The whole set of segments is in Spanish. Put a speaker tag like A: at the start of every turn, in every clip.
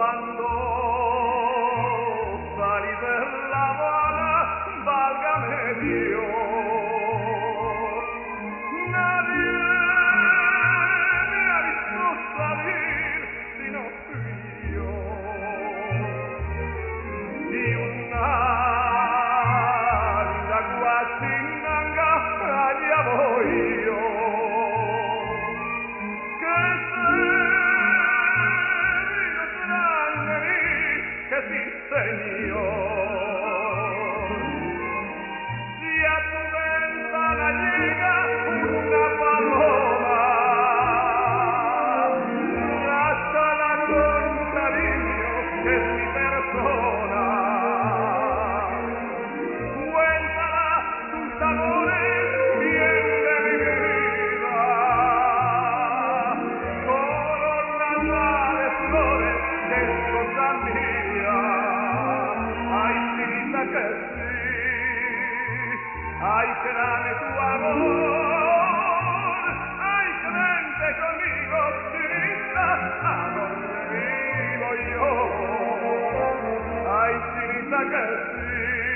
A: Cuando salí de La Habana, válgame Dios, nadie me ha visto salir sino fui yo. Y una linda guachinanga, allá voy yo. Que sí, señor. Si a tu ventana llega una paloma, trátala con cariño, que es mi persona. Cuéntala tus amores bien de mi vida, coronarla de flores, que es cosa mía. Ay, chinita, que sí, ay, que dame tu amor, ay, que vente conmigo, chinita, a donde vivo yo. Ay, chinita, que sí,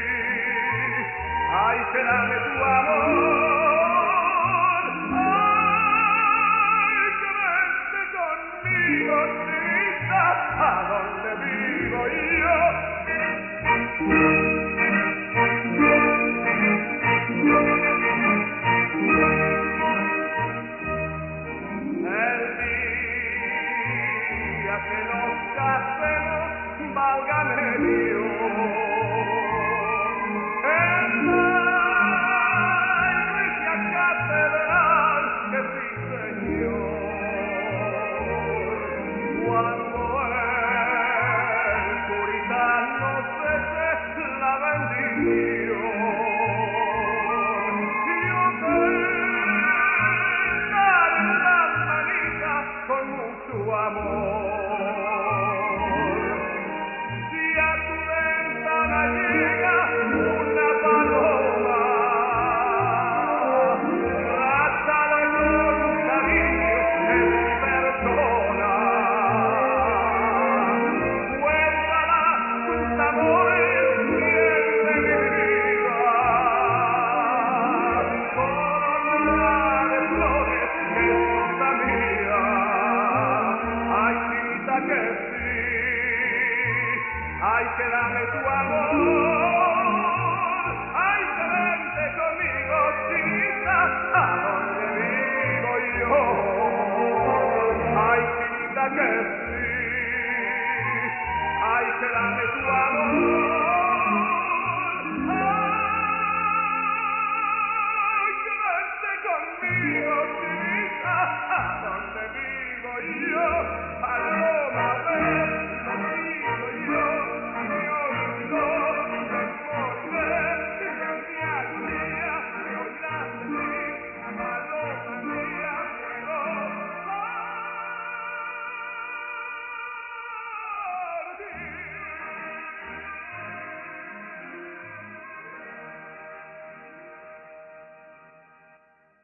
A: ay, que dame tu amor, ay, que vente conmigo, chinita, a donde vivo yo. El día que nos casemos, válgame Dios, en la iglesia catedral, que sí, señor, cuando el curita nos eche la bendición, yo te daré la manita con mucho amor. Si a tu ventana llega una paloma, trátala con cariño, es mi persona. Cuéntala tus amores bien de mi vida, corona de flores, que es cosa mía. Ay, chinita, que sí, ay, que dame tu amor, ay, que vente conmigo, chinita, a donde vivo yo. Ay, chinita, que sí.